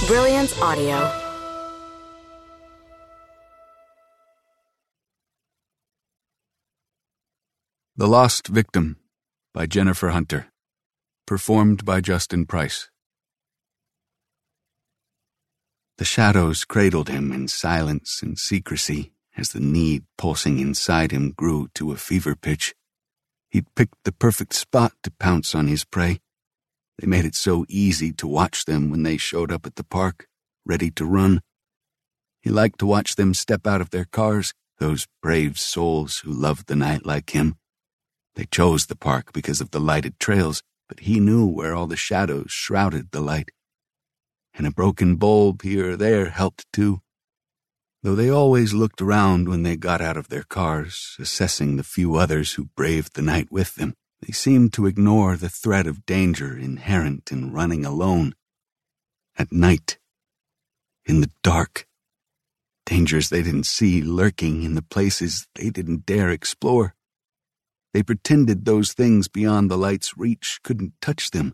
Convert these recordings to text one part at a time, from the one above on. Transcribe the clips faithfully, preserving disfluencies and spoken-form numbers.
Brilliance Audio. The Lost Victim by Jennifer Hunter. Performed by Justin Price. The shadows cradled him in silence and secrecy as the need pulsing inside him grew to a fever pitch. He'd picked the perfect spot to pounce on his prey. They made it so easy to watch them when they showed up at the park, ready to run. He liked to watch them step out of their cars, those brave souls who loved the night like him. They chose the park because of the lighted trails, but he knew where all the shadows shrouded the light. And a broken bulb here or there helped too. Though they always looked around when they got out of their cars, assessing the few others who braved the night with them, they seemed to ignore the threat of danger inherent in running alone. At night. In the dark. Dangers they didn't see lurking in the places they didn't dare explore. They pretended those things beyond the light's reach couldn't touch them.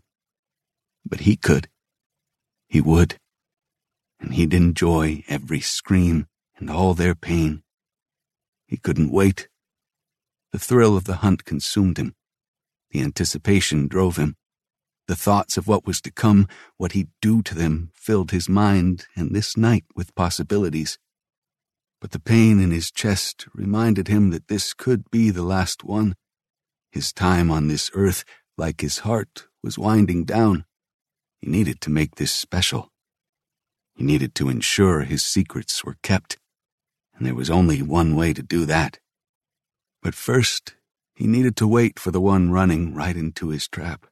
But he could. He would. And he'd enjoy every scream and all their pain. He couldn't wait. The thrill of the hunt consumed him. The anticipation drove him. The thoughts of what was to come, what he'd do to them, filled his mind and this night with possibilities. But the pain in his chest reminded him that this could be the last one. His time on this earth, like his heart, was winding down. He needed to make this special. He needed to ensure his secrets were kept, and there was only one way to do that. But first, he needed to wait for the one running right into his trap.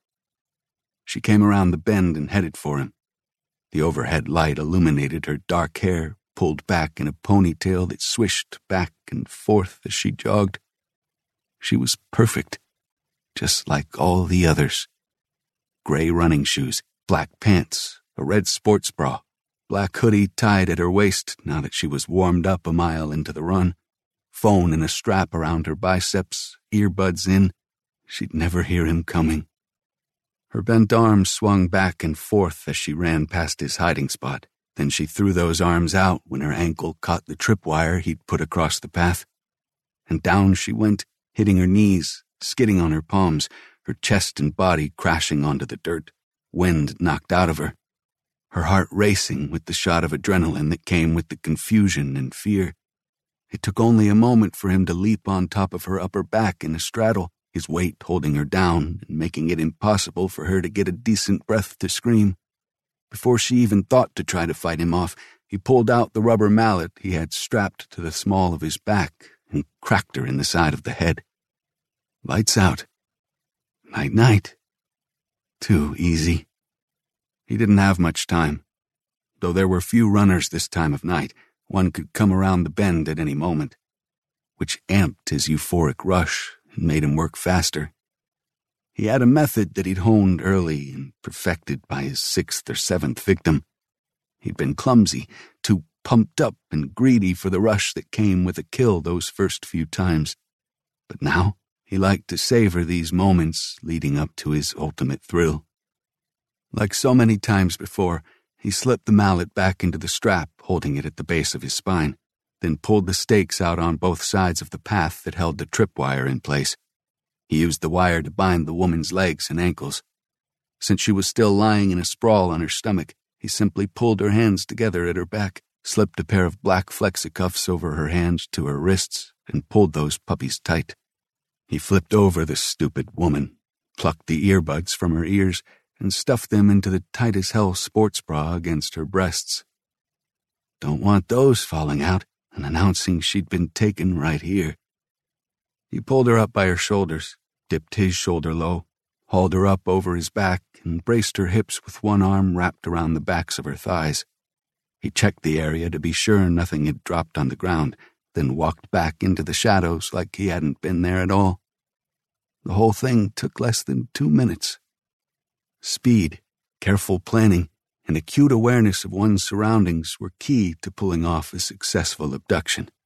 She came around the bend and headed for him. The overhead light illuminated her dark hair, pulled back in a ponytail that swished back and forth as she jogged. She was perfect, just like all the others. Gray running shoes, black pants, a red sports bra, black hoodie tied at her waist now that she was warmed up a mile into the run, phone in a strap around her biceps, earbuds in. She'd never hear him coming. Her bent arms swung back and forth as she ran past his hiding spot. Then she threw those arms out when her ankle caught the tripwire he'd put across the path. And down she went, hitting her knees, skidding on her palms, her chest and body crashing onto the dirt, wind knocked out of her, her heart racing with the shot of adrenaline that came with the confusion and fear. It took only a moment for him to leap on top of her upper back in a straddle, his weight holding her down and making it impossible for her to get a decent breath to scream. Before she even thought to try to fight him off, he pulled out the rubber mallet he had strapped to the small of his back and cracked her in the side of the head. Lights out. Night-night. Too easy. He didn't have much time. Though there were few runners this time of night, one could come around the bend at any moment, which amped his euphoric rush and made him work faster. He had a method that he'd honed early and perfected by his sixth or seventh victim. He'd been clumsy, too pumped up and greedy for the rush that came with a kill those first few times. But now, he liked to savor these moments leading up to his ultimate thrill. Like so many times before, he slipped the mallet back into the strap, holding it at the base of his spine, then pulled the stakes out on both sides of the path that held the tripwire in place. He used the wire to bind the woman's legs and ankles. Since she was still lying in a sprawl on her stomach, he simply pulled her hands together at her back, slipped a pair of black flexicuffs over her hands to her wrists, and pulled those puppies tight. He flipped over the stupid woman, plucked the earbuds from her ears, and stuffed them into the tight-as-hell sports bra against her breasts. Don't want those falling out and announcing she'd been taken right here. He pulled her up by her shoulders, dipped his shoulder low, hauled her up over his back, and braced her hips with one arm wrapped around the backs of her thighs. He checked the area to be sure nothing had dropped on the ground, then walked back into the shadows like he hadn't been there at all. The whole thing took less than two minutes. Speed, careful planning, and acute awareness of one's surroundings were key to pulling off a successful abduction.